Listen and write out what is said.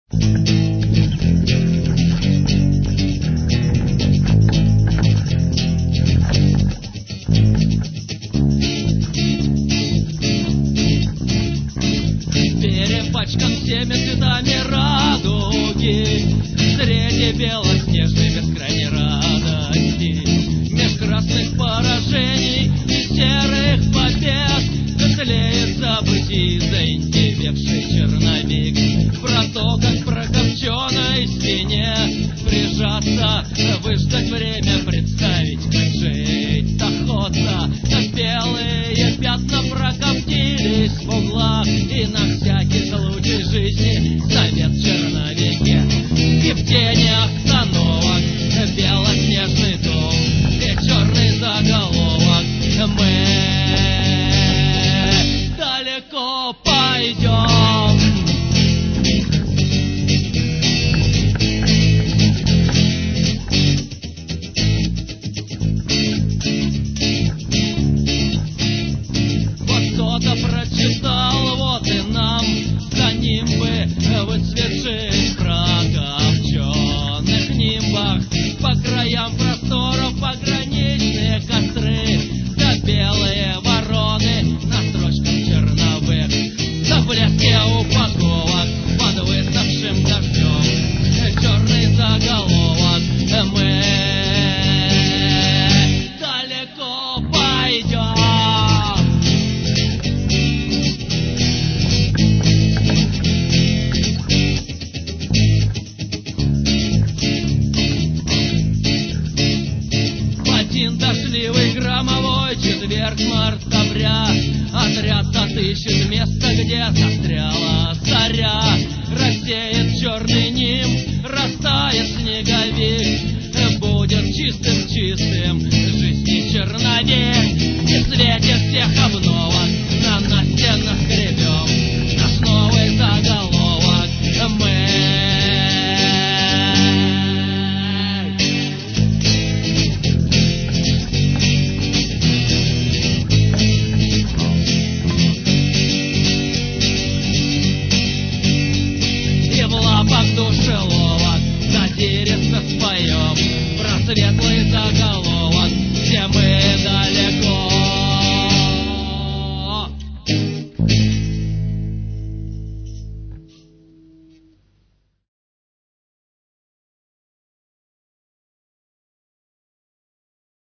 Перепачкан всеми цветами радуги, среди белоснежной бескрайней радости, меж красных поражений и серых побед тлеет забытий заиндевевший черновик. Про то, как прокопченной стене прижаться, выждать время, представить, как жить охота, как белые пятна прокоптились в углах, и на всякий случай жизни совет в черновике. И в тени остановок белоснежный дом и черный заголовок. Мы далеко пойдем. Кто-то прочитал, вот и нам за нимбы выцветших прокопченных нимбах, по краям просторов пограничные костры, да белые вороны на строчках черновых, да в блеске упаковок под высохшим дождем черный заголовок. Мы далеко пойдем. Один дождливый громовой четверг мартовря отряд отыщет место, где застряла заря. Рассеет черный ним, растает снеговик,